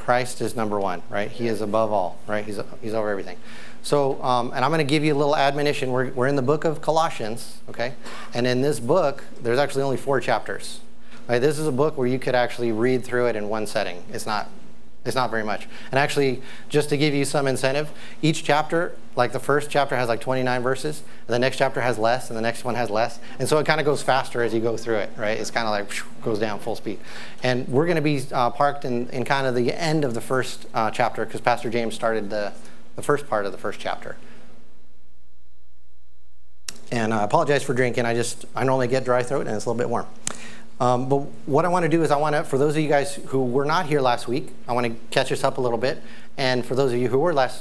Christ is number one, right? He is above all, right? He's over everything. So, and I'm going to give you a little admonition. We're in the book of Colossians, okay? And in this book, there's actually only 4 chapters. Right? This is a book where you could actually read through it in one setting. It's not very much. And actually, just to give you some incentive, each chapter, like the first chapter has like 29 verses, and the next chapter has less, and the next one has less. And so it kind of goes faster as you go through it, right? It's kind of like goes down full speed. And we're going to be parked in kind of the end of the first chapter because Pastor James started the first part of the first chapter. And I apologize for drinking. I normally get dry throat, and it's a little bit warm. But what I want to do is for those of you guys who were not here last week, I want to catch us up a little bit. And for those of you who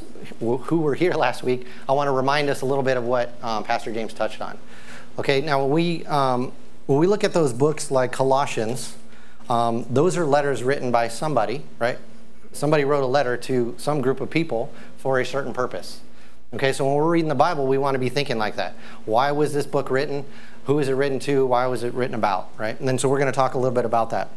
were here last week, I want to remind us a little bit of what Pastor James touched on. Okay, now when we look at those books like Colossians, those are letters written by somebody, right? Somebody wrote a letter to some group of people for a certain purpose. Okay, so when we're reading the Bible, we want to be thinking like that. Why was this book written? Who is it written to? Why was it written about, right? And then so we're going to talk a little bit about that.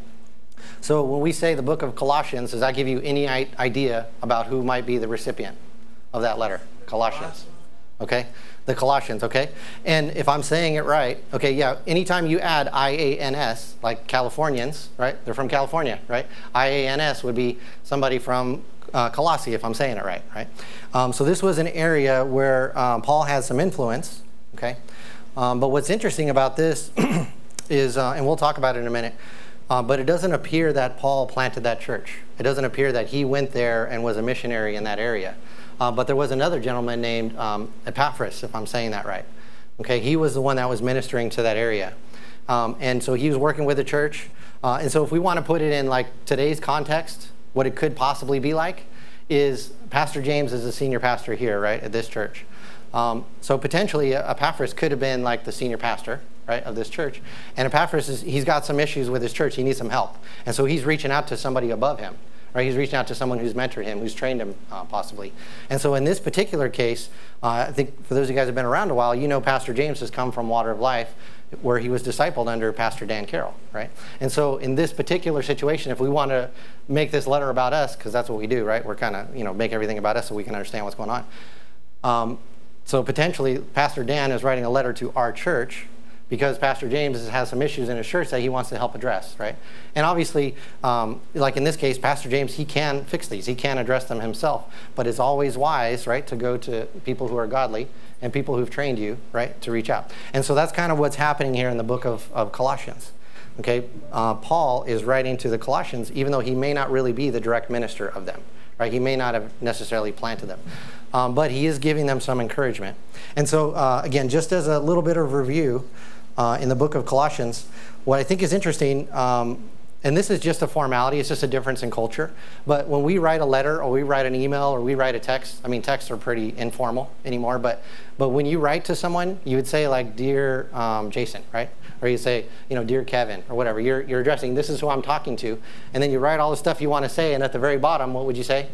So when we say the book of Colossians, does that give you any idea about who might be the recipient of that letter? Colossians. Okay? The Colossians, okay? And if I'm saying it right, okay, yeah, anytime you add IANS, like Californians, right? They're from California, right? IANS would be somebody from Colossae, if I'm saying it right, right? So this was an area where Paul had some influence, okay? But what's interesting about this is, and we'll talk about it in a minute, but it doesn't appear that Paul planted that church. It doesn't appear that he went there and was a missionary in that area. But there was another gentleman named Epaphras, if I'm saying that right. Okay, he was the one that was ministering to that area. And so he was working with the church. And so if we want to put it in like today's context, what it could possibly be like is Pastor James is the senior pastor here, right, at this church. So potentially Epaphras could have been like the senior pastor, right, of this church. And Epaphras, he's got some issues with his church. He needs some help. And so he's reaching out to somebody above him, right? He's reaching out to someone who's mentored him, who's trained him possibly. And so in this particular case, I think for those of you guys who have been around a while, you know Pastor James has come from Water of Life, where he was discipled under Pastor Dan Carroll, right? And so in this particular situation, if we want to make this letter about us, because that's what we do, right? We're kind of, make everything about us so we can understand what's going on. So potentially, Pastor Dan is writing a letter to our church because Pastor James has some issues in his church that he wants to help address, right? And obviously, like in this case, Pastor James, he can fix these. He can address them himself. But it's always wise, right, to go to people who are godly and people who've trained you, right, to reach out. And so that's kind of what's happening here in the book of Colossians. Okay, Paul is writing to the Colossians, even though he may not really be the direct minister of them, right? He may not have necessarily planted them. But he is giving them some encouragement. And so, again, just as a little bit of review in the book of Colossians, what I think is interesting, and this is just a formality, it's just a difference in culture, but when we write a letter or we write an email or we write a text, texts are pretty informal anymore, but when you write to someone, you would say like, Dear Jason, right? Or you say, Dear Kevin, or whatever. You're addressing, this is who I'm talking to, and then you write all the stuff you want to say, and at the very bottom, what would you say?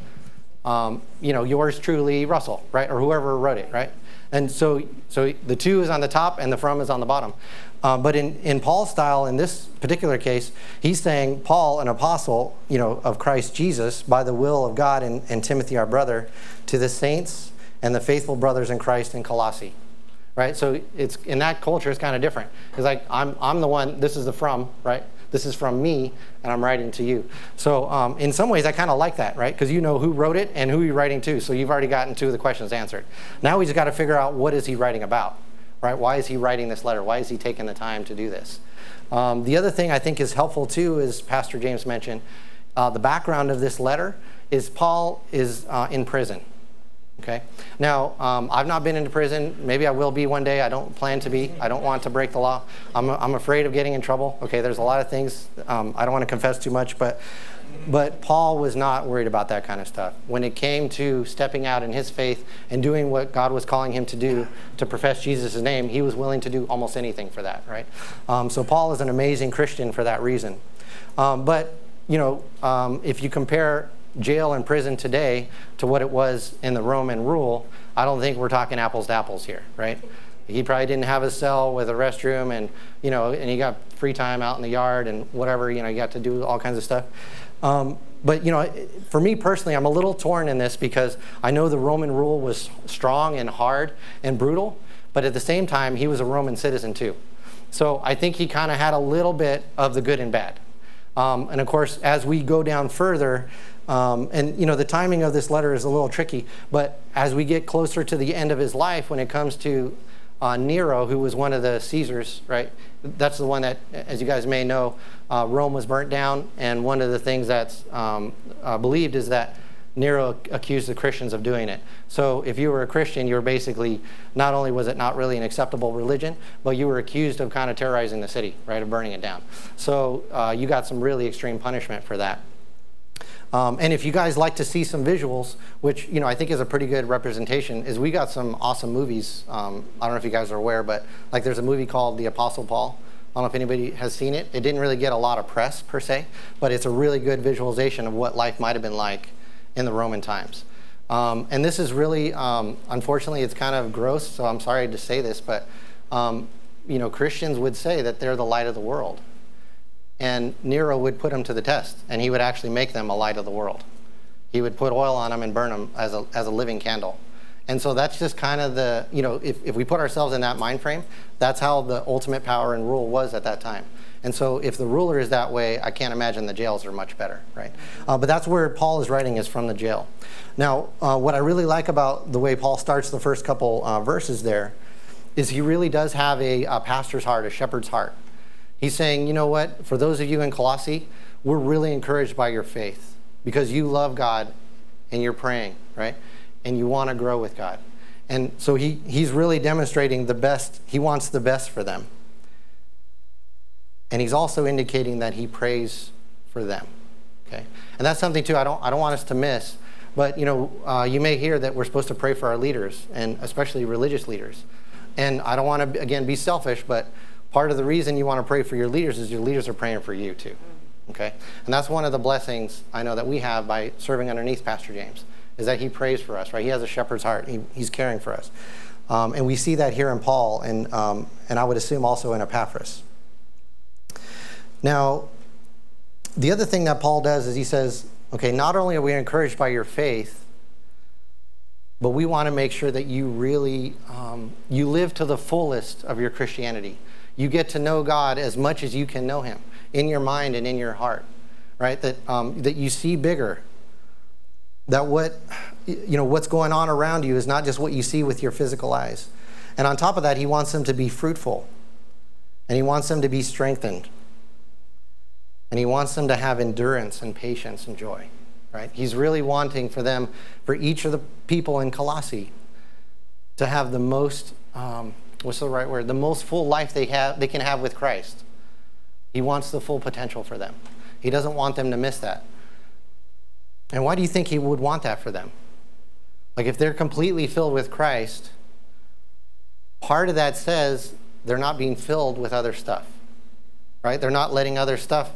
Yours truly, Russell, right? Or whoever wrote it, right? And so the to is on the top and the from is on the bottom. But in Paul's style, in this particular case, he's saying, Paul, an apostle, of Christ Jesus, by the will of God, and Timothy, our brother, to the saints and the faithful brothers in Christ in Colossae. Right? So it's in that culture, it's kind of different. It's like, I'm the one, this is the from, right? This is from me, and I'm writing to you. So in some ways, I kind of like that, right? Because you know who wrote it and who you're writing to. So you've already gotten 2 of the questions answered. Now we just got to figure out, what is he writing about, right? Why is he writing this letter? Why is he taking the time to do this? The other thing I think is helpful, too, is Pastor James mentioned, the background of this letter is Paul is in prison. Okay. Now, I've not been into prison. Maybe I will be one day. I don't plan to be. I don't want to break the law. I'm afraid of getting in trouble. Okay, there's a lot of things. I don't want to confess too much, but Paul was not worried about that kind of stuff. When it came to stepping out in his faith and doing what God was calling him to do, to profess Jesus' name, he was willing to do almost anything for that, right? So Paul is an amazing Christian for that reason. But if you compare jail and prison today to what it was in the Roman rule, I don't think we're talking apples to apples here, right? He probably didn't have a cell with a restroom and he got free time out in the yard and whatever, you got to do all kinds of stuff. But, for me personally, I'm a little torn in this because I know the Roman rule was strong and hard and brutal, but at the same time, he was a Roman citizen too. So I think he kind of had a little bit of the good and bad. And of course, as we go down further, the timing of this letter is a little tricky, but as we get closer to the end of his life, when it comes to Nero, who was one of the Caesars, right? That's the one that, as you guys may know, Rome was burnt down, and one of the things that's believed is that Nero accused the Christians of doing it. So if you were a Christian, you were basically, not only was it not really an acceptable religion, but you were accused of kind of terrorizing the city, right, of burning it down. So you got some really extreme punishment for that. And if you guys like to see some visuals, which I think is a pretty good representation, is we got some awesome movies. I don't know if you guys are aware, but like there's a movie called The Apostle Paul. I don't know if anybody has seen it. It didn't really get a lot of press per se, but it's a really good visualization of what life might have been like in the Roman times. And this is really, unfortunately, it's kind of gross, so I'm sorry to say this, but Christians would say that they're the light of the world. And Nero would put them to the test, and he would actually make them a light of the world. He would put oil on them and burn them as a living candle. And so that's just kind of the, if we put ourselves in that mind frame, that's how the ultimate power and rule was at that time. And so if the ruler is that way, I can't imagine the jails are much better, right? But that's where Paul is writing, is from the jail. Now, what I really like about the way Paul starts the first couple verses there is he really does have a pastor's heart, a shepherd's heart. He's saying, you know what, for those of you in Colossae, we're really encouraged by your faith because you love God and you're praying, right? And you want to grow with God. And so he's really demonstrating the best. He wants the best for them. And he's also indicating that he prays for them, okay? And that's something, too, I don't want us to miss. But, you may hear that we're supposed to pray for our leaders, and especially religious leaders. And I don't want to, again, be selfish, but part of the reason you want to pray for your leaders is your leaders are praying for you too, okay? And that's one of the blessings I know that we have by serving underneath Pastor James, is that he prays for us, right? He has a shepherd's heart. He's caring for us. And we see that here in Paul, and I would assume also in Epaphras. Now, the other thing that Paul does is he says, okay, not only are we encouraged by your faith, but we want to make sure that you really, you live to the fullest of your Christianity. You get to know God as much as you can know him in your mind and in your heart, right? That you see bigger. That what's going on around you is not just what you see with your physical eyes. And on top of that, he wants them to be fruitful. And he wants them to be strengthened. And he wants them to have endurance and patience and joy, right? He's really wanting for each of the people in Colossae to have the most, what's the right word? The most full life they can have with Christ. He wants the full potential for them. He doesn't want them to miss that. And why do you think he would want that for them? Like, if they're completely filled with Christ, part of that says they're not being filled with other stuff, right? They're not letting other stuff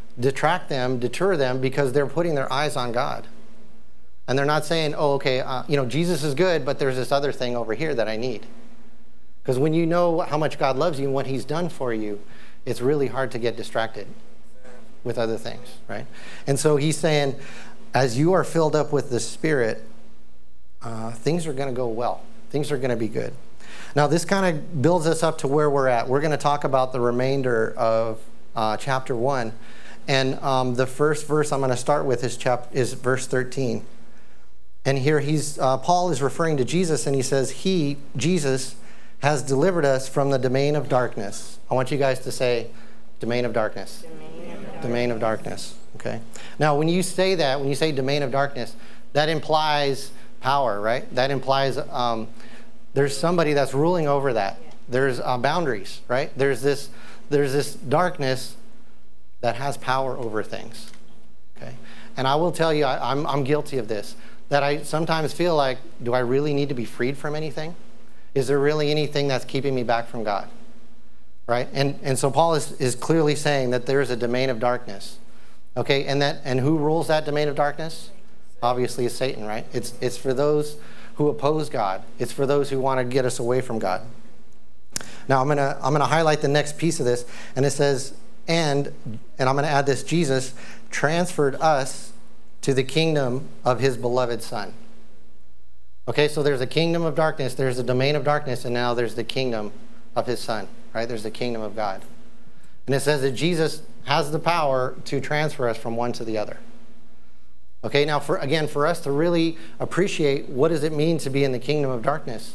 deter them, because they're putting their eyes on God. And they're not saying, oh, okay, Jesus is good, but there's this other thing over here that I need. Because when you know how much God loves you and what he's done for you, it's really hard to get distracted with other things, right? And so he's saying, as you are filled up with the Spirit, things are going to go well. Things are going to be good. Now, this kind of builds us up to where we're at. We're going to talk about the remainder of chapter 1. And the first verse I'm going to start with is verse 13. And here Paul is referring to Jesus, and he says, Jesus, has delivered us from the domain of darkness. I want you guys to say, domain of darkness. Domain of darkness. Okay. Now, when you say that, when you say domain of darkness, that implies power, right? That implies there's somebody that's ruling over that. There's boundaries, right? There's this darkness that has power over things. Okay. And I will tell you, I'm guilty of this. That I sometimes feel like, do I really need to be freed from anything? Is there really anything that's keeping me back from God? Right? And so Paul is clearly saying that there is a domain of darkness. Okay, and who rules that domain of darkness? Obviously it's Satan, right? It's for those who oppose God. It's for those who want to get us away from God. Now I'm gonna highlight the next piece of this, and it says, and I'm gonna add this, Jesus transferred us to the kingdom of his beloved Son. Okay, so there's a kingdom of darkness, there's a domain of darkness, and now there's the kingdom of his Son, right? There's the kingdom of God. And it says that Jesus has the power to transfer us from one to the other. Okay, now for us to really appreciate what does it mean to be in the kingdom of darkness,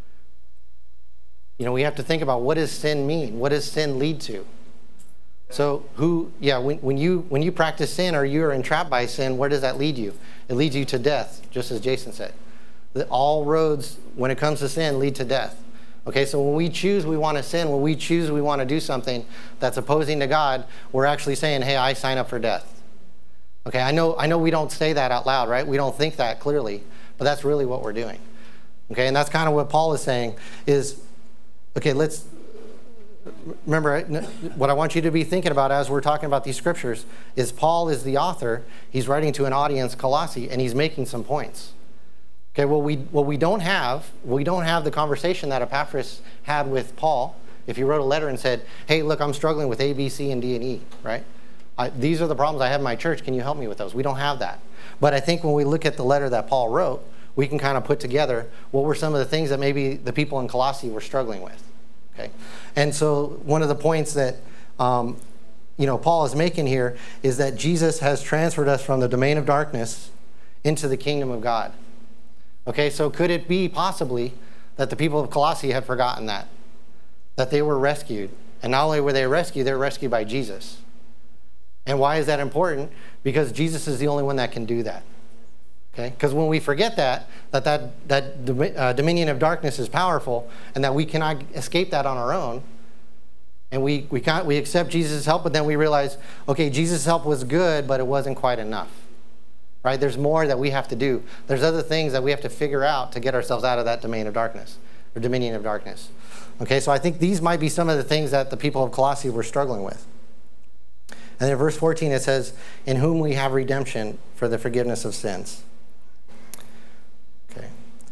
we have to think about, what does sin mean? What does sin lead to? So when you practice sin or you're entrapped by sin, where does that lead you? It leads you to death, just as Jason said. All roads, when it comes to sin, lead to death. Okay, so when we choose we want to sin, when we choose we want to do something that's opposing to God, we're actually saying, hey, I sign up for death. Okay, I know we don't say that out loud, right? We don't think that clearly, but that's really what we're doing. Okay, and that's kind of what Paul is saying is, okay, let's remember what I want you to be thinking about as we're talking about these scriptures is Paul is the author. He's writing to an audience, Colossae, and he's making some points. Okay, we don't have the conversation that Epaphras had with Paul. If he wrote a letter and said, hey, look, I'm struggling with A, B, C, and D, and E, right? These are the problems I have in my church. Can you help me with those? We don't have that. But I think when we look at the letter that Paul wrote, we can kind of put together what were some of the things that maybe the people in Colossae were struggling with. Okay, and so one of the points that Paul is making here is that Jesus has transferred us from the domain of darkness into the kingdom of God. Okay, so could it be possibly that the people of Colossae had forgotten that they were rescued, and not only were they rescued by Jesus. And why is that important? Because Jesus is the only one that can do that. Okay, because when we forget that dominion of darkness is powerful, and that we cannot escape that on our own, and we accept Jesus' help, but then we realize, okay, Jesus' help was good, but it wasn't quite enough. Right? There's more that we have to do. There's other things that we have to figure out to get ourselves out of that domain of darkness, or dominion of darkness. Okay, so I think these might be some of the things that the people of Colossae were struggling with. And in verse 14 it says, in whom we have redemption for the forgiveness of sins. Okay.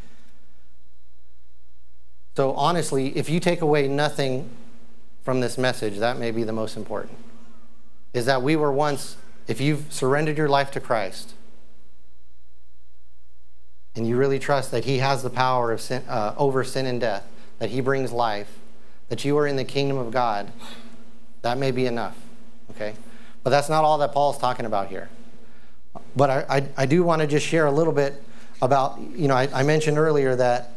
So honestly, if you take away nothing from this message, that may be the most important. Is that we were once, if you've surrendered your life to Christ, and you really trust that he has the power of sin, over sin and death, that he brings life, that you are in the kingdom of God, that may be enough. Okay? But that's not all that Paul's talking about here. But I do want to just share a little bit about, I mentioned earlier that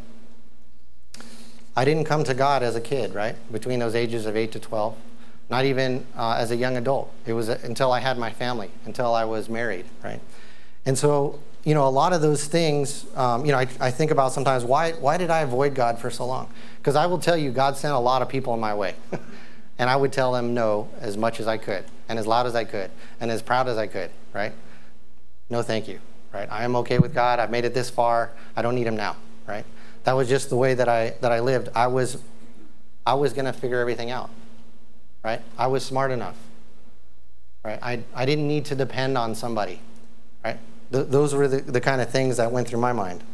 I didn't come to God as a kid, right? Between those ages of 8 to 12. Not even as a young adult. It was until I had my family, until I was married, right? And so, a lot of those things, I think about sometimes, why did I avoid God for so long? Because I will tell you, God sent a lot of people in my way. And I would tell them no as much as I could, and as loud as I could, and as proud as I could, right? No, thank you, right? I am okay with God. I've made it this far. I don't need him now, right? That was just the way that I lived. I was going to figure everything out, right? I was smart enough, right? I didn't need to depend on somebody, right? Those were the kind of things that went through my mind.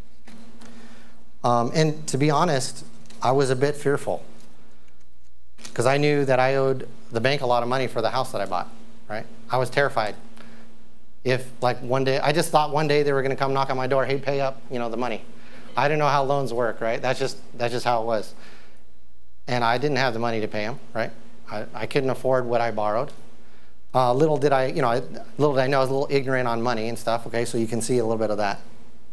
And to be honest, I was a bit fearful because I knew that I owed the bank a lot of money for the house that I bought, right? I was terrified. If one day, I just thought one day they were going to come knock on my door, hey, pay up, the money. I didn't know how loans work, right? That's just how it was. And I didn't have the money to pay them, right? I couldn't afford what I borrowed. Little did I know I was a little ignorant on money and stuff, okay? So you can see a little bit of that.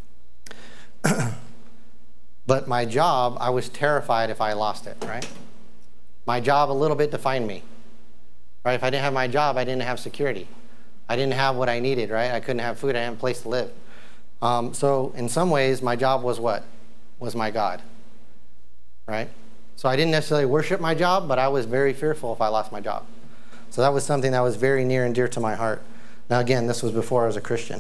But my job, I was terrified if I lost it, right? My job a little bit defined me, right? If I didn't have my job, I didn't have security. I didn't have what I needed, right? I couldn't have food. I didn't have a place to live. So in some ways, my job was what? Was my God, right? So I didn't necessarily worship my job, but I was very fearful if I lost my job. So that was something that was very near and dear to my heart. Now again, this was before I was a Christian.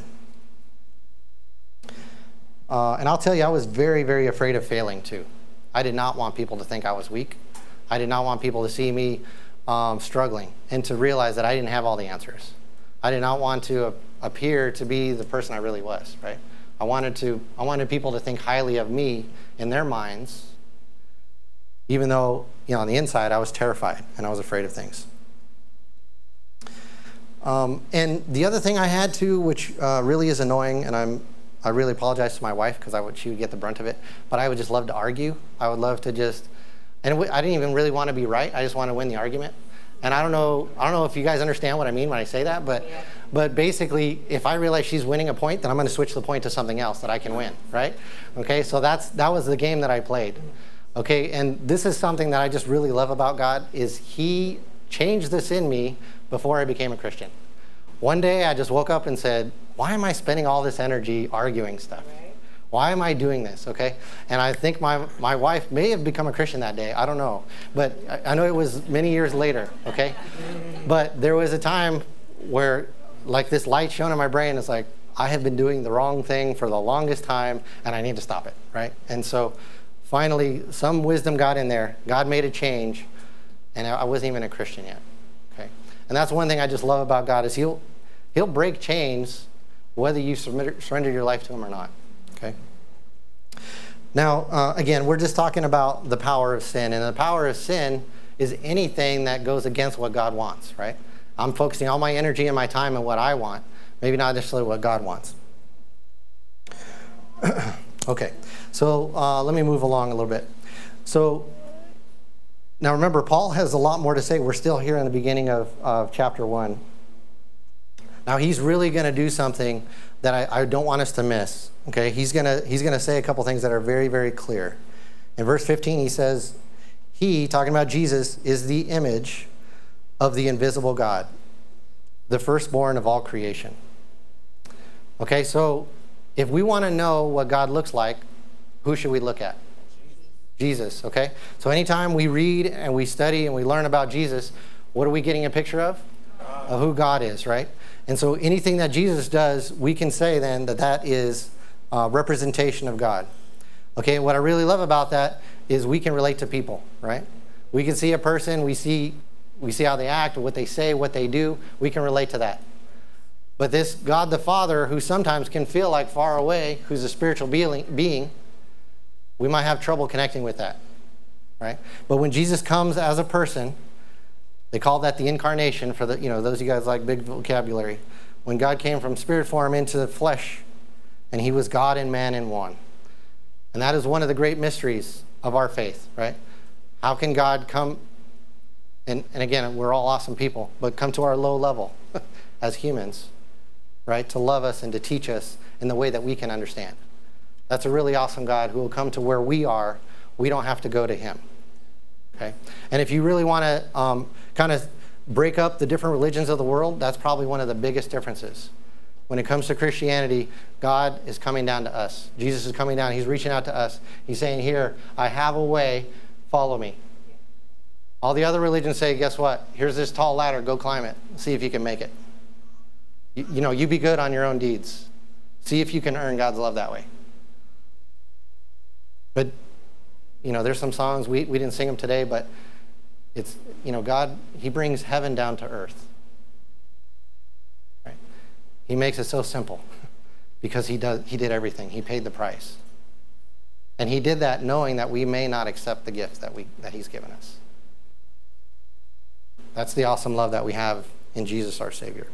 And I'll tell you, I was very, very afraid of failing too. I did not want people to think I was weak. I did not want people to see me struggling and to realize that I didn't have all the answers. I did not want to appear to be the person I really was, right? I wanted people to think highly of me in their minds, even though, on the inside I was terrified and I was afraid of things. And the other thing I had to, which really is annoying, and I really apologize to my wife because she would get the brunt of it, but I would just love to argue. I would love to I didn't even really want to be right. I just want to win the argument. And I don't know if you guys understand what I mean when I say that, but basically, if I realize she's winning a point, then I'm going to switch the point to something else that I can win, right? Okay, so that was the game that I played. Okay, and this is something that I just really love about God, is he changed this in me before I became a Christian. One day I just woke up and said, why am I spending all this energy arguing stuff? Why am I doing this, okay? And I think my wife may have become a Christian that day. I don't know. But I know it was many years later, okay? But there was a time where, like, this light shone in my brain. It's like, I have been doing the wrong thing for the longest time, and I need to stop it, right? And so finally, some wisdom got in there. God made a change, and I wasn't even a Christian yet, okay? And that's one thing I just love about God, is he'll break chains whether you surrender your life to him or not, okay? Now, again, we're just talking about the power of sin, and the power of sin is anything that goes against what God wants, right? I'm focusing all my energy and my time on what I want, maybe not necessarily what God wants. Okay, so let me move along a little bit. So now remember, Paul has a lot more to say. We're still here in the beginning of chapter 1. Now he's really going to do something that I don't want us to miss. Okay, he's going to say a couple things that are very, very clear. In verse 15, he says, he, talking about Jesus, is the image of the invisible God, the firstborn of all creation. Okay, so if we want to know what God looks like, who should we look at? Jesus, okay? So anytime we read and we study and we learn about Jesus, what are we getting a picture of? Of who God is, right? And so anything that Jesus does, we can say then that is a representation of God. Okay, what I really love about that is we can relate to people, right? We can see a person, we see how they act, what they say, what they do. We can relate to that. But this God the Father, who sometimes can feel like far away, who's a spiritual being, we might have trouble connecting with that, right? But when Jesus comes as a person, they call that the incarnation for those of you guys like big vocabulary. When God came from spirit form into the flesh, and he was God and man in one. And that is one of the great mysteries of our faith, right? How can God come, and again, we're all awesome people, but come to our low level as humans, right? To love us and to teach us in the way that we can understand. That's a really awesome God who will come to where we are. We don't have to go to him. Okay? And if you really want to kind of break up the different religions of the world, that's probably one of the biggest differences. When it comes to Christianity, God is coming down to us. Jesus is coming down. He's reaching out to us. He's saying, here, I have a way. Follow me. All the other religions say, guess what? Here's this tall ladder. Go climb it. See if you can make it. You be good on your own deeds. See if you can earn God's love that way. But, there's some songs, we didn't sing them today, but it's, God, he brings heaven down to earth. Right? He makes it so simple because he did everything. He paid the price. And he did that knowing that we may not accept the gift that he's given us. That's the awesome love that we have in Jesus, our Savior.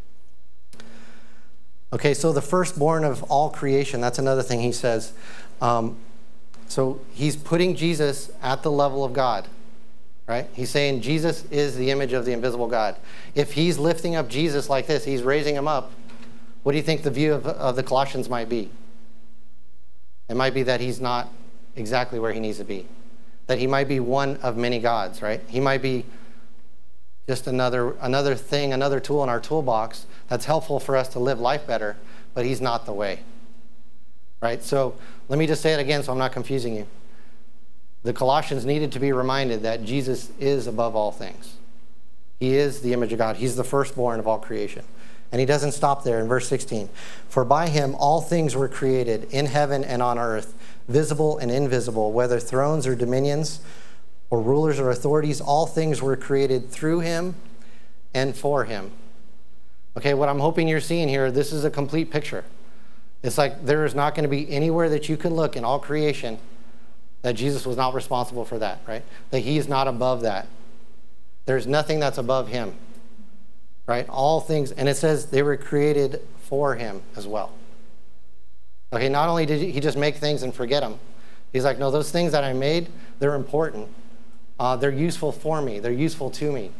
Okay, so the firstborn of all creation, that's another thing he says. So he's putting Jesus at the level of God, right? He's saying Jesus is the image of the invisible God. If he's lifting up Jesus like this, he's raising him up, what do you think the view of the Colossians might be? It might be that he's not exactly where he needs to be. That he might be one of many gods, right? He might be just another thing, another tool in our toolbox that's helpful for us to live life better, but he's not the way. Right? So let me just say it again so I'm not confusing you. The Colossians needed to be reminded that Jesus is above all things. He is the image of God. He's the firstborn of all creation. And he doesn't stop there in verse 16. For by him all things were created in heaven and on earth, visible and invisible, whether thrones or dominions or rulers or authorities, all things were created through him and for him. Okay, what I'm hoping you're seeing here, this is a complete picture. It's like there is not going to be anywhere that you can look in all creation that Jesus was not responsible for that, right? That he is not above that. There's nothing that's above him. right? All things, and it says they were created for him as well. Okay, not only did he just make things and forget them, he's like, no, those things that I made, they're important. They're useful for me. They're useful to me.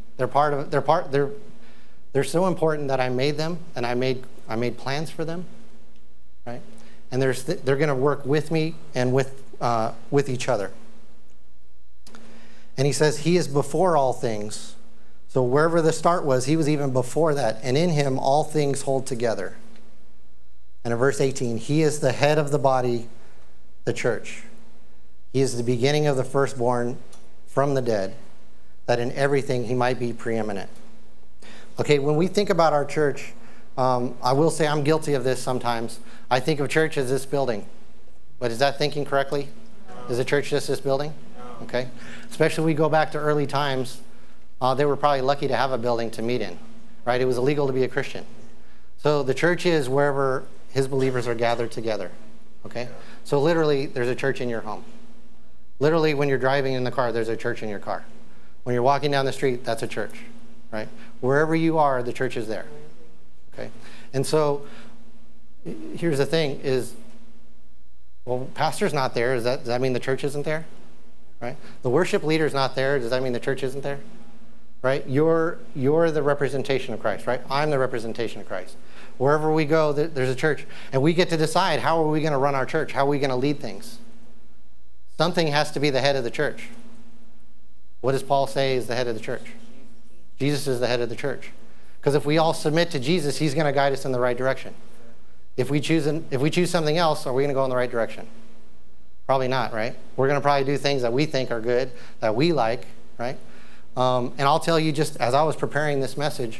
They're so important that I made them, and I made plans for them, right? And they're going to work with me and with each other. And he says he is before all things. So wherever the start was, he was even before that. And in him, all things hold together. And in verse 18, he is the head of the body, the church. He is the beginning of the firstborn from the dead, that in everything he might be preeminent. Okay, when we think about our church, I will say I'm guilty of this sometimes. I think of church as this building. But is that thinking correctly? No. Is the church just this building? No. Okay. Especially if we go back to early times, they were probably lucky to have a building to meet in, right? It was illegal to be a Christian. So the church is wherever his believers are gathered together, okay? So literally, there's a church in your home. Literally, when you're driving in the car, there's a church in your car. When you're walking down the street, that's a church, right? Wherever you are, the church is there, okay? And so here's the thing is, well, pastor's not there. Does that mean the church isn't there, right? The worship leader's not there. Does that mean the church isn't there, right? You're the representation of Christ, right? I'm the representation of Christ. Wherever we go, there's a church. And we get to decide, how are we going to run our church? How are we going to lead things? Something has to be the head of the church. What does Paul say is the head of the church? Jesus is the head of the church. Because if we all submit to Jesus, he's going to guide us in the right direction. If we choose something else, are we going to go in the right direction? Probably not, right? We're going to probably do things that we think are good, that we like, right? And I'll tell you, just as I was preparing this message,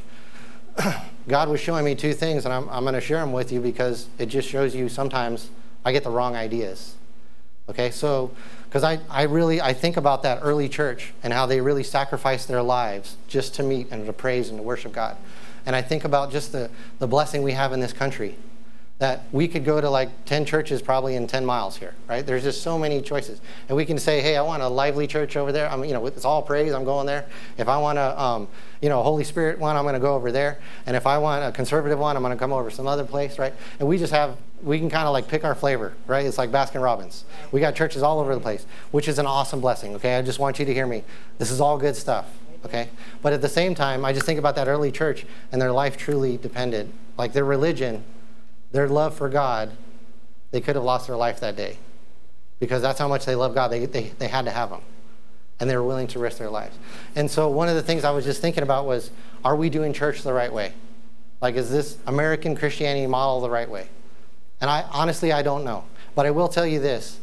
God was showing me two things, and I'm going to share them with you because it just shows you sometimes I get the wrong ideas. Okay, so because I think about that early church and how they really sacrificed their lives just to meet and to praise and to worship God. And I think about just the blessing we have in this country, that we could go to like 10 churches probably in 10 miles here, right? There's just so many choices. And we can say, hey, I want a lively church over there. It's all praise, I'm going there. If I want a Holy Spirit one, I'm going to go over there. And if I want a conservative one, I'm going to come over some other place, right? And we can kind of like pick our flavor, right? It's like Baskin Robbins. We got churches all over the place, which is an awesome blessing, okay? I just want you to hear me. This is all good stuff, okay? But at the same time, I just think about that early church and their life truly depended, like their religion, their love for God, they could have lost their life that day because that's how much they love God. They had to have him, and they were willing to risk their lives. And so one of the things I was just thinking about was, are we doing church the right way? Like, is this American Christianity model the right way? And I don't know. But I will tell you this.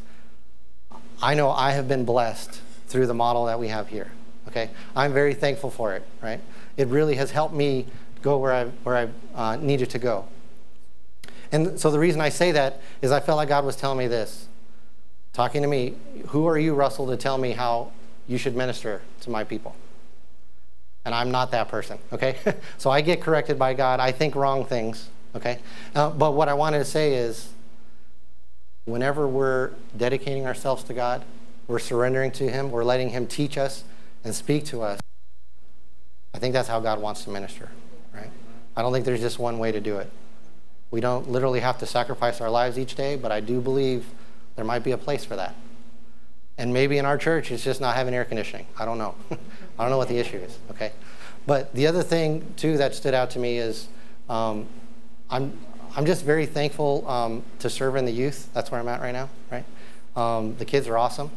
I know I have been blessed through the model that we have here, okay? I'm very thankful for it, right? It really has helped me go where I needed to go. And so the reason I say that is I felt like God was telling me this, talking to me, who are you, Russell, to tell me how you should minister to my people? And I'm not that person, okay? So I get corrected by God. I think wrong things, okay? But what I wanted to say is, whenever we're dedicating ourselves to God, we're surrendering to him, we're letting him teach us and speak to us, I think that's how God wants to minister, right? I don't think there's just one way to do it. We don't literally have to sacrifice our lives each day, but I do believe there might be a place for that. And maybe in our church, it's just not having air conditioning. I don't know. I don't know what the issue is, okay? But the other thing, too, that stood out to me is I'm just very thankful to serve in the youth. That's where I'm at right now, right? The kids are awesome.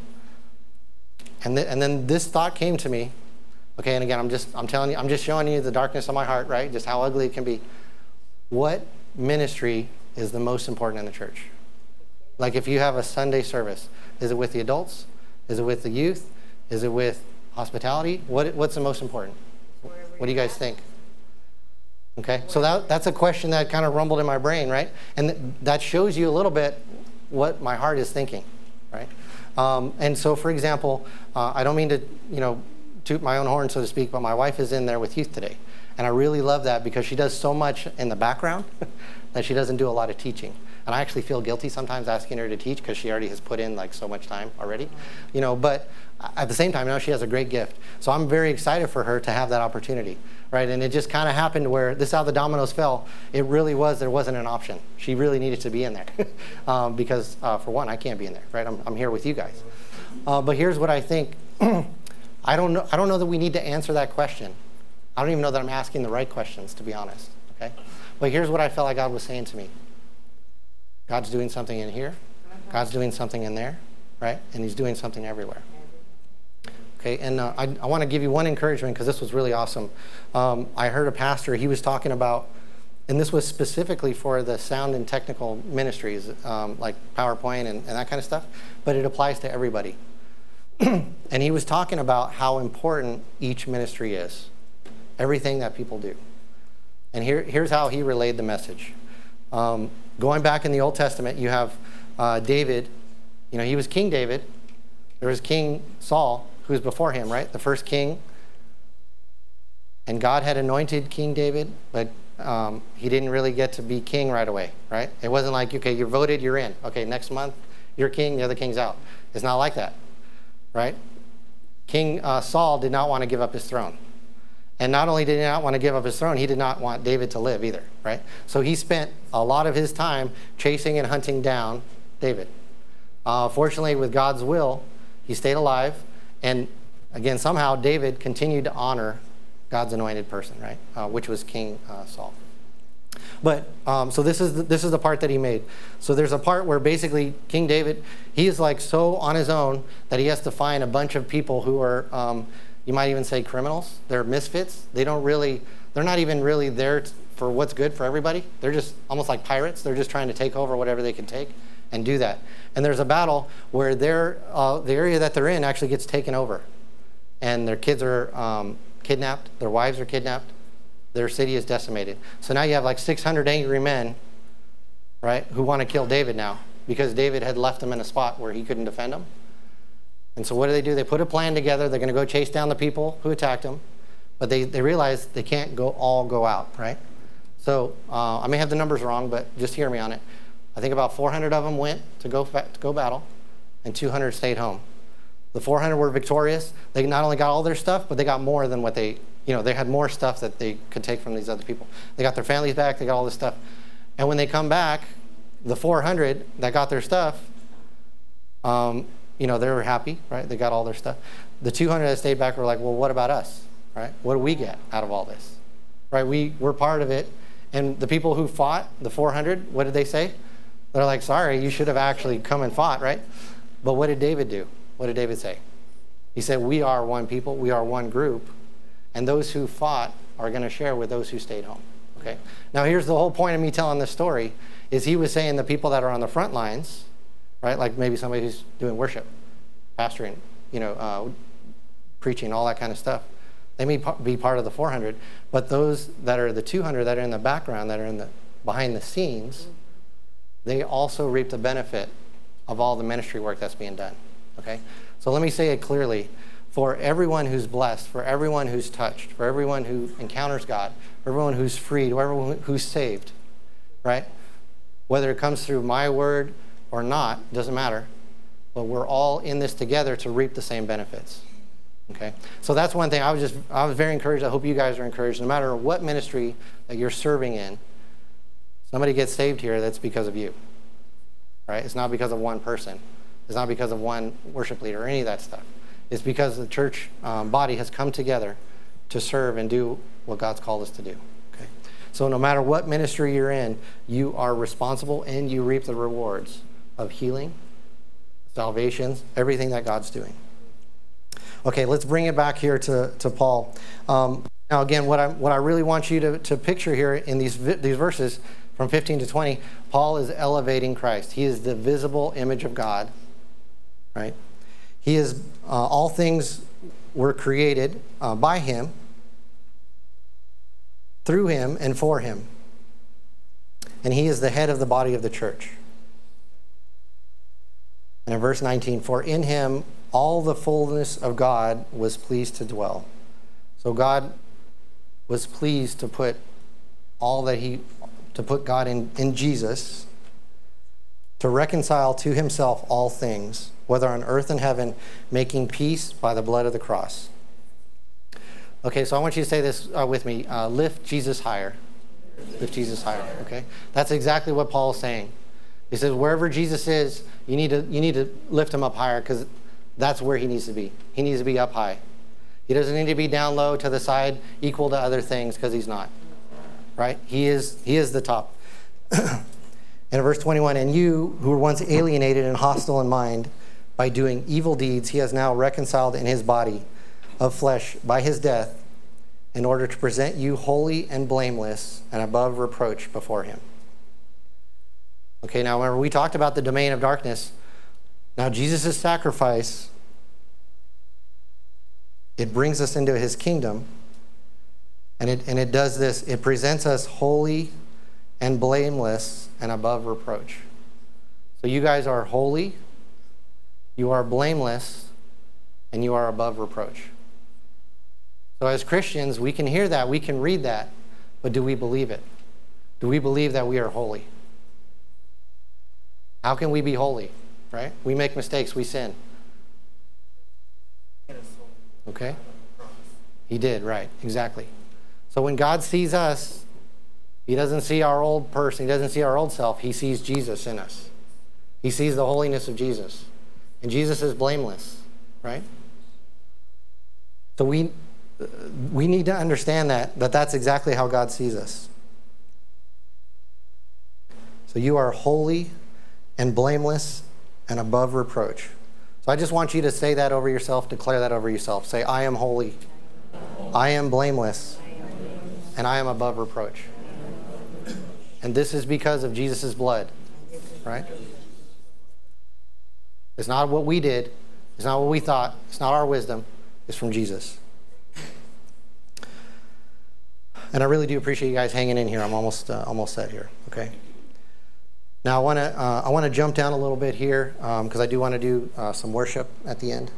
And then this thought came to me, okay? And again, I'm just showing you the darkness of my heart, right? Just how ugly it can be. What ministry is the most important in the church? Like if you have a Sunday service, is it with the adults? Is it with the youth? Is it with hospitality? What's the most important? What do you guys think? Okay, so that's a question that kind of rumbled in my brain, right? And that shows you a little bit what my heart is thinking, right? And so, for example, I don't mean to, toot my own horn, so to speak, but my wife is in there with youth today. And I really love that because she does so much in the background that she doesn't do a lot of teaching. And I actually feel guilty sometimes asking her to teach because she already has put in like so much time already, but at the same time, she has a great gift. So I'm very excited for her to have that opportunity, right? And it just kind of happened where this is how the dominoes fell. It really was, there wasn't an option. She really needed to be in there because for one, I can't be in there, right? I'm here with you guys. But here's what I think. I don't know that we need to answer that question. I don't even know that I'm asking the right questions, to be honest, okay? But here's what I felt like God was saying to me. God's doing something in here. God's doing something in there, right? And he's doing something everywhere. Okay, and I want to give you one encouragement because this was really awesome. I heard a pastor, he was talking about, and this was specifically for the sound and technical ministries, like PowerPoint and that kind of stuff, but it applies to everybody. And he was talking about how important each ministry is, everything that people do. And here's how he relayed the message. Going back in the Old Testament, you have David. He was King David. There was King Saul, who was before him, right? The first king. And God had anointed King David, but he didn't really get to be king right away, right? It wasn't like, okay, you're voted, you're in. Okay, next month, you're king, the other king's out. It's not like that, right? King Saul did not want to give up his throne. And not only did he not want to give up his throne, he did not want David to live either, right? So he spent a lot of his time chasing and hunting down David. Fortunately, with God's will, he stayed alive. And again, somehow David continued to honor God's anointed person, right? Which was King Saul. But so this is the part that he made. So there's a part where basically King David, he is like so on his own that he has to find a bunch of people who are, you might even say criminals. They're misfits. They're not even really there for what's good for everybody. They're just almost like pirates. They're just trying to take over whatever they can take and do that. And there's a battle where the area that they're in actually gets taken over. And their kids are kidnapped. Their wives are kidnapped. Their city is decimated. So now you have like 600 angry men, right, who want to kill David now because David had left them in a spot where he couldn't defend them. And so what do? They put a plan together. They're going to go chase down the people who attacked them. But they realize they can't all go out, right? So I may have the numbers wrong, but just hear me on it. I think about 400 of them went to go battle, and 200 stayed home. The 400 were victorious. They not only got all their stuff, but they got more than what they had more stuff that they could take from these other people. They got their families back. They got all this stuff. And when they come back, the 400 that got their stuff, they were happy, right? They got all their stuff. The 200 that stayed back were like, well, what about us, right? What do we get out of all this, right? We're part of it. And the people who fought, the 400, what did they say? They're like, sorry, you should have actually come and fought, right? But what did David do? What did David say? He said, we are one people, we are one group, and those who fought are going to share with those who stayed home, okay? Now, here's the whole point of me telling this story, is he was saying the people that are on the front lines, right, like maybe somebody who's doing worship, pastoring, preaching, all that kind of stuff, they may be part of the 400, but those that are the 200 that are in the background, that are behind the scenes, they also reap the benefit of all the ministry work that's being done, okay? So let me say it clearly. For everyone who's blessed, for everyone who's touched, for everyone who encounters God, for everyone who's freed, for everyone who's saved, right? Whether it comes through my word or not, doesn't matter. But we're all in this together to reap the same benefits, okay? So that's one thing. I was very encouraged. I hope you guys are encouraged. No matter what ministry that you're serving in, somebody gets saved here, that's because of you, right? It's not because of one person. It's not because of one worship leader or any of that stuff. It's because the church body has come together to serve and do what God's called us to do, okay? So no matter what ministry you're in, you are responsible and you reap the rewards of healing, salvations, everything that God's doing. Okay, let's bring it back here to Paul. Now again, what I really want you to picture here in these verses from 15 to 20, Paul is elevating Christ. He is the visible image of God, right? He is, all things were created by him, through him, and for him. And he is the head of the body of the church. And in verse 19, for in him all the fullness of God was pleased to dwell. So God was pleased to put all that he to put God in Jesus, to reconcile to himself all things, whether on earth and heaven, making peace by the blood of the cross. Okay, so I want you to say this with me. Lift Jesus higher. Lift Jesus higher, okay? That's exactly what Paul is saying. He says wherever Jesus is, you need to lift him up higher, because that's where he needs to be. He needs to be up high. He doesn't need to be down low to the side, equal to other things, because he's not. Right? He is the top. In verse 21, and you who were once alienated and hostile in mind by doing evil deeds, he has now reconciled in his body of flesh by his death, in order to present you holy and blameless and above reproach before him. Okay, now remember, we talked about the domain of darkness. Now Jesus' sacrifice, it brings us into his kingdom, and it does this. It presents us holy and blameless and above reproach. So you guys are holy, you are blameless, and you are above reproach. So as Christians, we can hear that, we can read that, but do we believe it? Do we believe that we are holy? How can we be holy, right? We make mistakes, we sin. Okay? He did, right, exactly. So when God sees us, he doesn't see our old person, he doesn't see our old self, he sees Jesus in us. He sees the holiness of Jesus. And Jesus is blameless, right? So we need to understand that's exactly how God sees us. So you are holy and blameless and above reproach. So I just want you to say that over yourself, declare that over yourself. Say, I am holy, I am blameless, and I am above reproach. And this is because of Jesus' blood, right? It's not what we did, it's not what we thought, it's not our wisdom, it's from Jesus. And I really do appreciate you guys hanging in here. I'm almost set here, okay? Now I want to jump down a little bit here because I do want to do some worship at the end.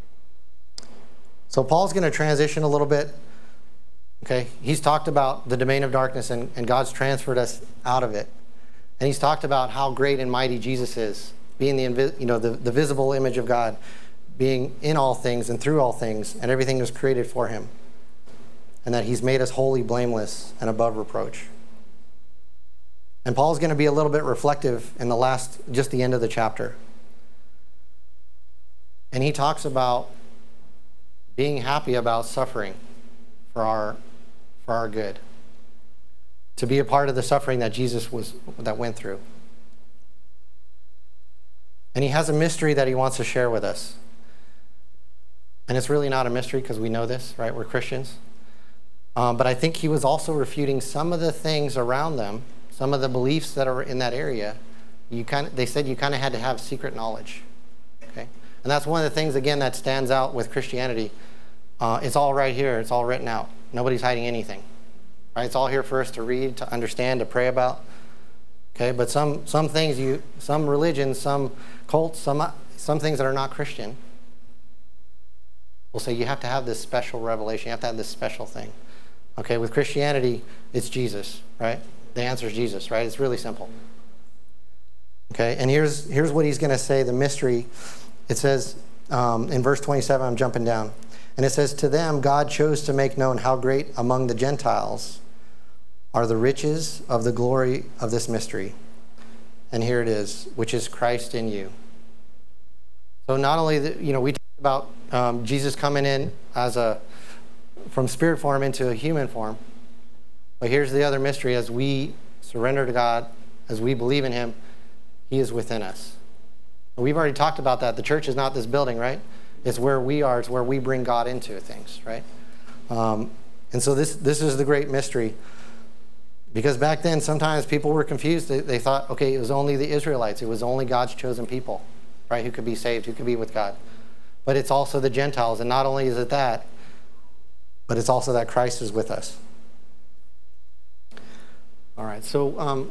So Paul's going to transition a little bit. Okay, he's talked about the domain of darkness and God's transferred us out of it, and he's talked about how great and mighty Jesus is, being the visible image of God, being in all things and through all things, and everything was created for him, and that he's made us holy, blameless, and above reproach. And Paul's going to be a little bit reflective in just the end of the chapter. And he talks about being happy about suffering for our good. To be a part of the suffering that Jesus went through. And he has a mystery that he wants to share with us. And it's really not a mystery because we know this, right? We're Christians. But I think he was also refuting some of the things around them, some of the beliefs that are in that area. They said you kind of had to have secret knowledge. Okay? And that's one of the things, again, that stands out with Christianity. It's all right here. It's all written out. Nobody's hiding anything. Right? It's all here for us to read, to understand, to pray about. Okay? But some things, some religions, some cults, some things that are not Christian will say you have to have this special revelation. You have to have this special thing. Okay? With Christianity, it's Jesus, right? The answer is Jesus, right? It's really simple. Okay? And here's what he's going to say, the mystery. It says in verse 27, I'm jumping down. And it says, to them God chose to make known how great among the Gentiles are the riches of the glory of this mystery. And here it is, which is Christ in you. So not only, we talk about Jesus coming in from spirit form into a human form. But here's the other mystery. As we surrender to God, as we believe in him, he is within us. And we've already talked about that. The church is not this building, right? It's where we are. It's where we bring God into things, right? And so this is the great mystery. Because back then, sometimes people were confused. They thought, okay, it was only the Israelites. It was only God's chosen people, right, who could be saved, who could be with God. But it's also the Gentiles. And not only is it that, but it's also that Christ is with us. All right, so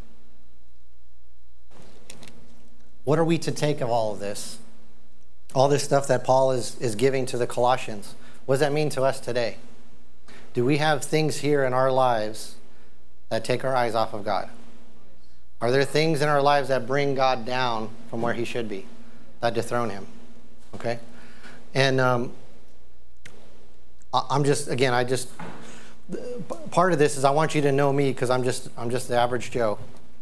what are we to take of all of this? All this stuff that Paul is giving to the Colossians. What does that mean to us today? Do we have things here in our lives that take our eyes off of God? Are there things in our lives that bring God down from where he should be, that dethrone him? Okay? And part of this is I want you to know me because I'm just the average Joe.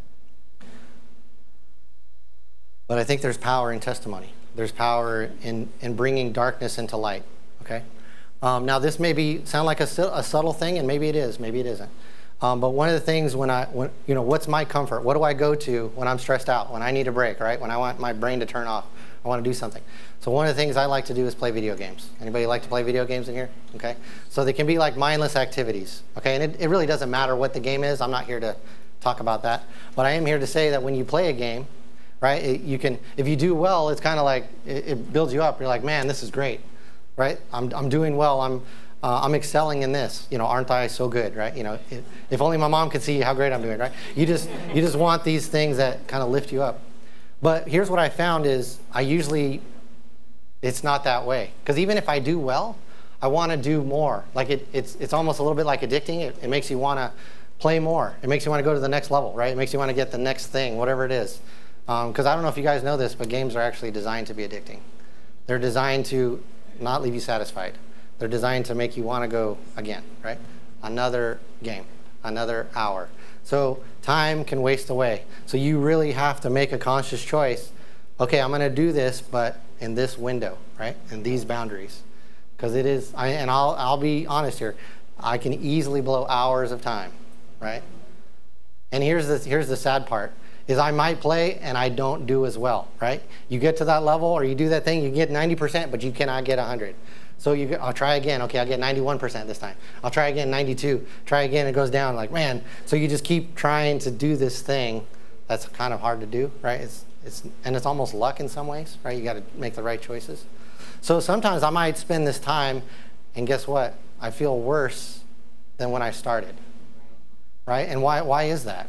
But I think there's power in testimony. There's power in bringing darkness into light. Okay. Now this may sound like a subtle thing, and maybe it is, maybe it isn't. But one of the things when what's my comfort? What do I go to when I'm stressed out? When I need a break, right? When I want my brain to turn off, I want to do something. So one of the things I like to do is play video games. Anybody like to play video games in here? Okay. So they can be like mindless activities. Okay. And it really doesn't matter what the game is. I'm not here to talk about that. But I am here to say that when you play a game, right? If you do well, it's kind of like it builds you up. You're like, man, this is great, right? I'm doing well. I'm excelling in this. Aren't I so good, right? If only my mom could see how great I'm doing, right? You just want these things that kind of lift you up. But here's what I found is it's not that way. Because even if I do well, I want to do more. Like it's almost a little bit like addicting. It makes you want to play more. It makes you want to go to the next level, right? It makes you want to get the next thing, whatever it is. Because I don't know if you guys know this, but games are actually designed to be addicting. They're designed to not leave you satisfied. They're designed to make you want to go again, right? Another game, another hour. So time can waste away. So you really have to make a conscious choice. Okay, I'm going to do this, but in this window, right? In these boundaries. Because it is, and I'll be honest here, I can easily blow hours of time, right? And here's the sad part. Is I might play and I don't do as well, right? You get to that level or you do that thing, you get 90%, but you cannot get 100. So I'll try again. Okay, I'll get 91% this time. I'll try again, 92. Try again, it goes down. Like, man. So you just keep trying to do this thing that's kind of hard to do, right? It's almost luck in some ways, right? You got to make the right choices. So sometimes I might spend this time, and guess what? I feel worse than when I started, right? And why is that?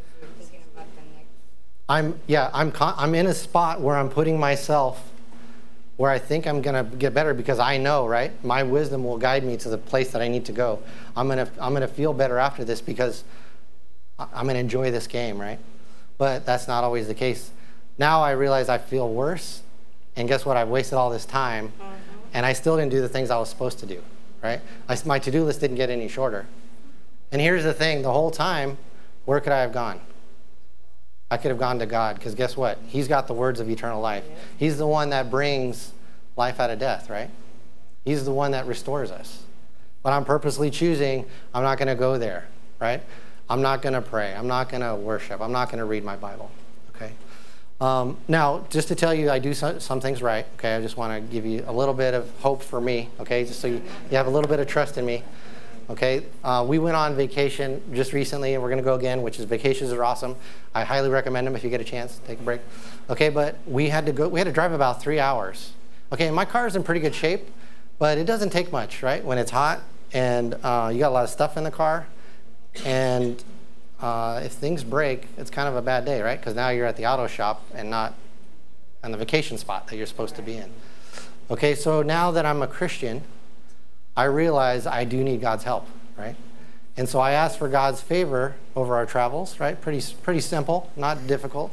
I'm in a spot where I'm putting myself where I think I'm going to get better because I know, right? My wisdom will guide me to the place that I need to go. I'm going to feel better after this because I'm going to enjoy this game, right? But that's not always the case. Now I realize I feel worse, and guess what? I've wasted all this time, and I still didn't do the things I was supposed to do, right? My to-do list didn't get any shorter. And here's the thing, the whole time, where could I have gone? I could have gone to God, because guess what? He's got the words of eternal life. He's the one that brings life out of death, right? He's the one that restores us. But I'm purposely choosing, I'm not going to go there, right? I'm not going to pray. I'm not going to worship. I'm not going to read my Bible, okay? Now, just to tell you, I do some things right, okay? I just want to give you a little bit of hope for me, okay? Just so you have a little bit of trust in me. Okay, we went on vacation just recently, and we're going to go again, which is vacations are awesome. I highly recommend them if you get a chance. Take a break. Okay, but we had to drive about 3 hours. Okay, and my car is in pretty good shape, but it doesn't take much, right? When it's hot and you got a lot of stuff in the car, and if things break, it's kind of a bad day, right? Because now you're at the auto shop and not on the vacation spot that you're supposed to be in. Okay, so now that I'm a Christian, I realize I do need God's help, right? And so I ask for God's favor over our travels, right? Pretty simple, not difficult.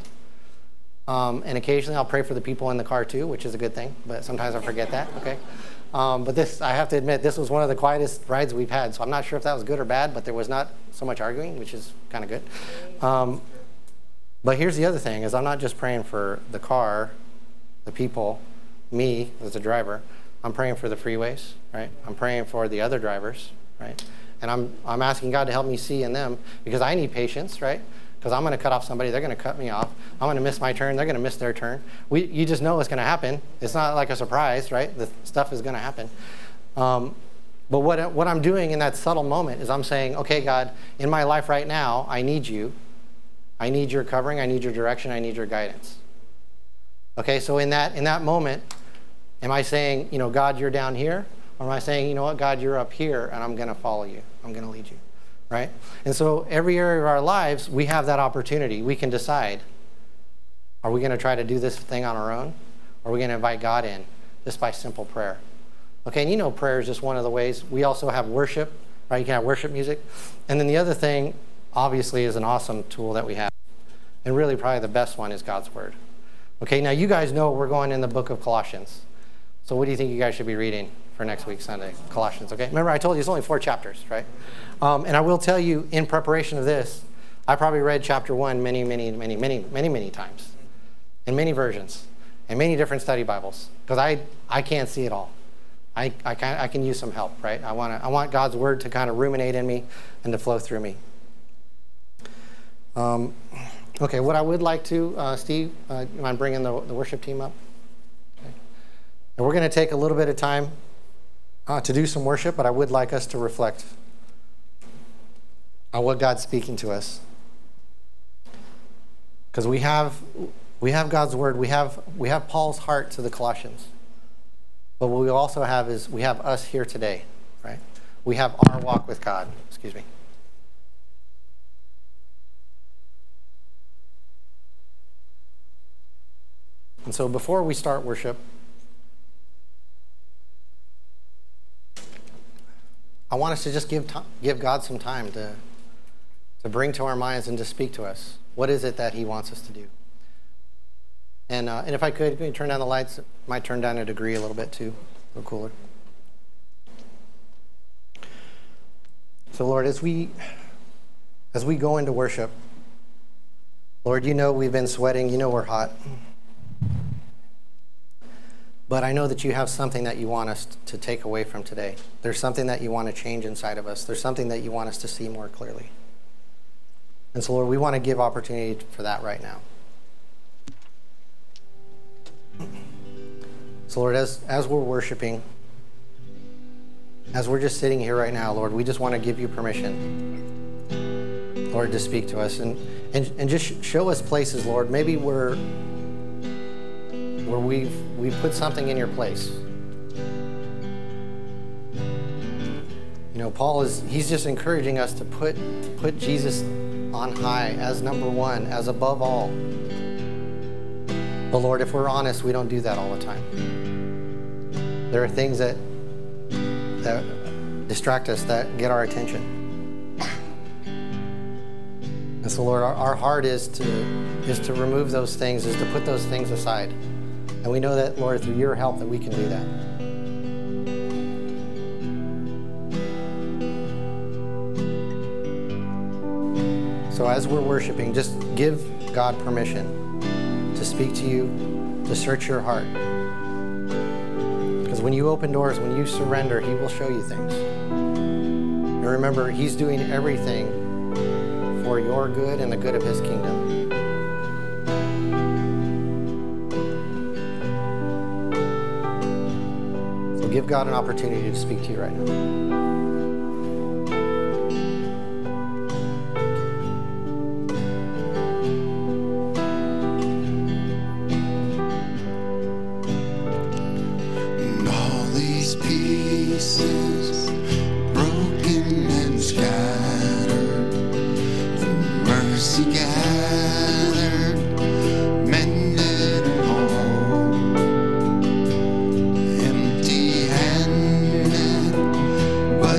And occasionally I'll pray for the people in the car too, which is a good thing, but sometimes I forget that, okay? But this, I have to admit, this was one of the quietest rides we've had, so I'm not sure if that was good or bad, but there was not so much arguing, which is kind of good. But here's the other thing, is I'm not just praying for the car, the people, me as a driver. I'm praying for the freeways, right? I'm praying for the other drivers, right? And I'm asking God to help me see in them, because I need patience, right? Because I'm going to cut off somebody, they're going to cut me off. I'm going to miss my turn, they're going to miss their turn. You just know it's going to happen. It's not like a surprise, right? The stuff is going to happen. But what I'm doing in that subtle moment is I'm saying, okay, God, in my life right now, I need you. I need your covering, I need your direction, I need your guidance. Okay, so in that moment, am I saying, God, you're down here? Or am I saying, you know what, God, you're up here, and I'm going to follow you. I'm going to lead you, right? And so every area of our lives, we have that opportunity. We can decide, are we going to try to do this thing on our own? Or are we going to invite God in just by simple prayer? Okay, and prayer is just one of the ways. We also have worship, right? You can have worship music. And then the other thing obviously is an awesome tool that we have. And really probably the best one is God's Word. Okay, now you guys know we're going in the book of Colossians. So what do you think you guys should be reading for next week, Sunday? Colossians, okay? Remember I told you it's only 4 chapters, right? And I will tell you, in preparation of this, I probably read chapter 1 many times, in many versions, in many different study Bibles, because I can't see it all. I can use some help, right? I want God's Word to kind of ruminate in me and to flow through me. Okay, what I would like to, Steve, you mind bringing the worship team up? Okay. And we're going to take a little bit of time to do some worship, but I would like us to reflect on what God's speaking to us. Because we have God's Word, we have Paul's heart to the Colossians. But what we also have is we have us here today, right? We have our walk with God. Excuse me. And so before we start worship, I want us to just give God some time to bring to our minds and to speak to us. What is it that he wants us to do? And if I could, turn down the lights. It might turn down a degree a little bit too, a little cooler. So Lord, as we go into worship, Lord, you know we've been sweating. You know we're hot. But I know that you have something that you want us to take away from today. There's something that you want to change inside of us. There's something that you want us to see more clearly. And so, Lord, we want to give opportunity for that right now. So, Lord, as we're worshiping, as we're just sitting here right now, Lord, we just want to give you permission, Lord, to speak to us. And just show us places, Lord, maybe where we've put something in your place. You know, Paul he's just encouraging us to put Jesus on high as number one, as above all. But Lord, if we're honest, we don't do that all the time. There are things that distract us, that get our attention. And so, Lord, our heart is to remove those things, is to put those things aside. And we know that, Lord, through your help that we can do that. So as we're worshiping, just give God permission to speak to you, to search your heart. Because when you open doors, when you surrender, he will show you things. And remember, he's doing everything for your good and the good of his kingdom. So give God an opportunity to speak to you right now. But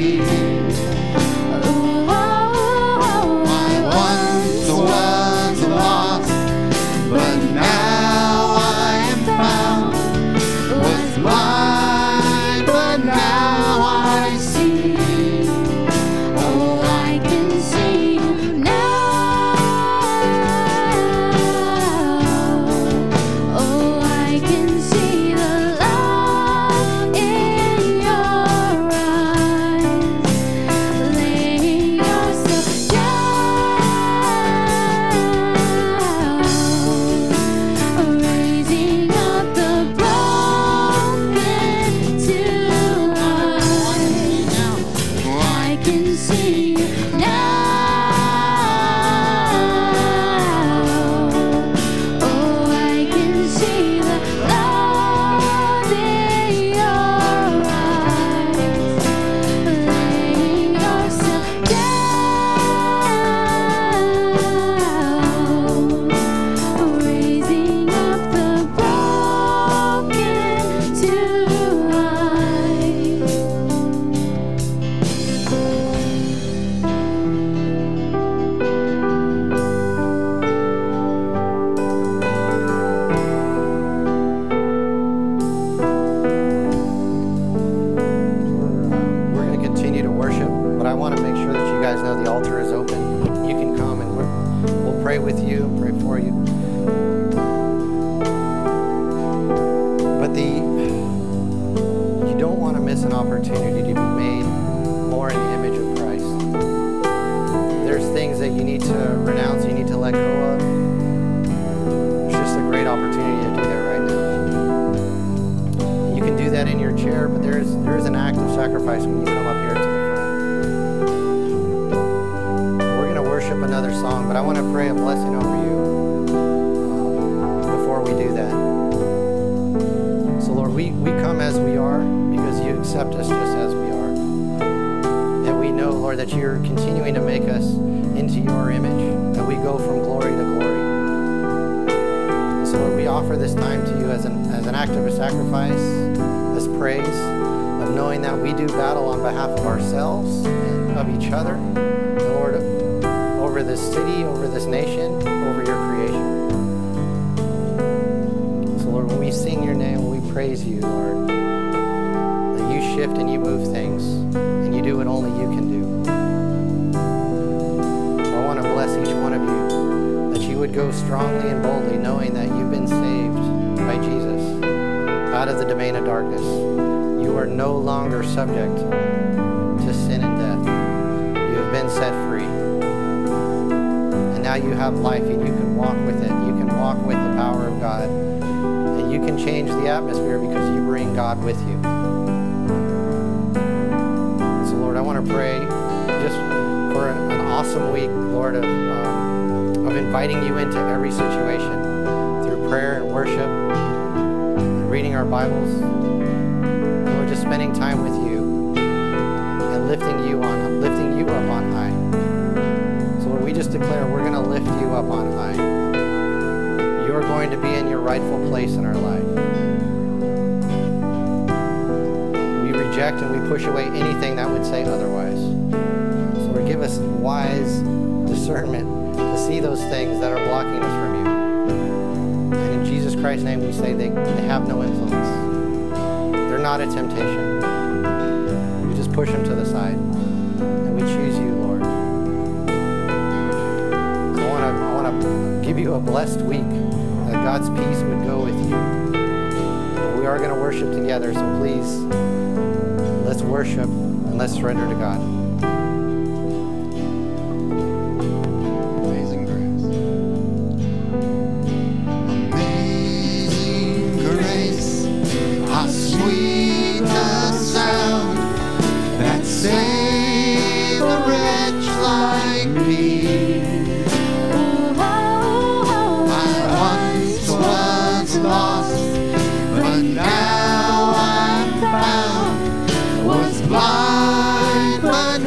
Subject to sin and death. You have been set free. And now you have life and you can walk with it. You can walk with the power of God. And you can change the atmosphere because you bring God with you. So Lord, I want to pray just for an awesome week, Lord, of inviting you into every situation through prayer and worship, and reading our Bibles. Lord, just spending time with you and lifting you up on high. So Lord, we just declare we're going to lift you up on high. You're going to be in your rightful place in our life. We reject and we push away anything that would say otherwise. So Lord, give us wise discernment to see those things that are blocking us from you. And in Jesus Christ's name we say they have no influence. They're not a temptation. We just push them to the side. And we choose you, Lord. I want to give you a blessed week, that God's peace would go with you. We are going to worship together, so please, let's worship and let's surrender to God. Blind, but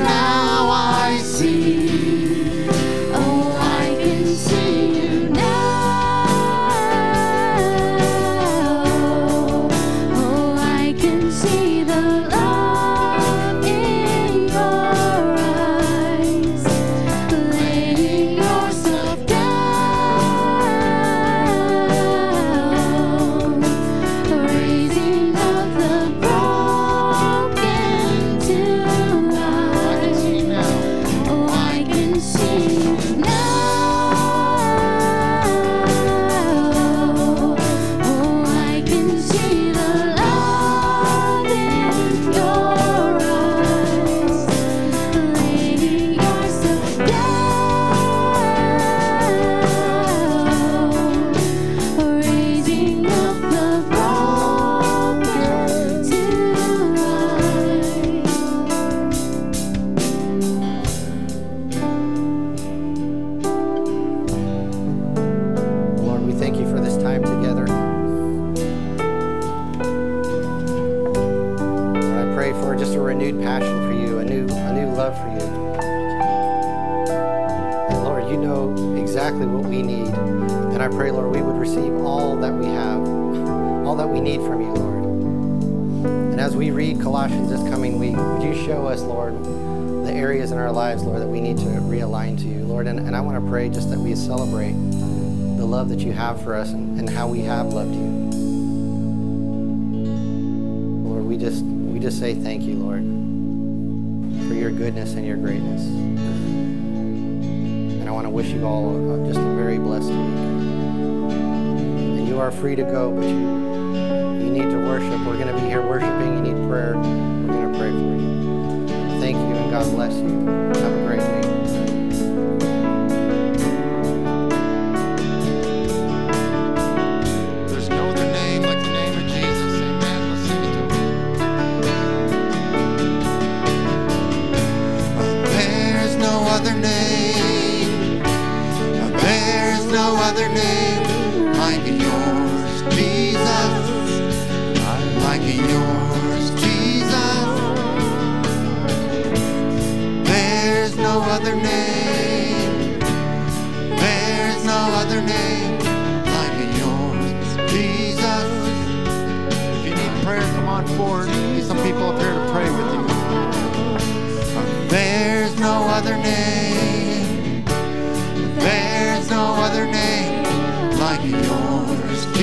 love for you. And Lord, you know exactly what we need. And I pray, Lord, we would receive all that we have, all that we need from you, Lord. And as we read Colossians this coming week, would you show us, Lord, the areas in our lives, Lord, that we need to realign to you, Lord. And I want to pray just that we celebrate the love that you have for us and how we have loved you. Lord, we just say thank you, Lord, for your goodness and your greatness. And I want to wish you all just a very blessed week. And you are free to go, but you need to worship. We're going to be here worshiping. You need prayer. We're going to pray for you. Thank you, and God bless you. Have a great week. There's no other name like the name of Jesus. Amen. Let's sing it to him. There's no other name. There's no other name like yours, Jesus. Like yours, Jesus. There's no other name. There's no other name like yours, Jesus. If you need prayer, come on forward. Need some people up here to pray with you. There's no other name. There's no other name like yours,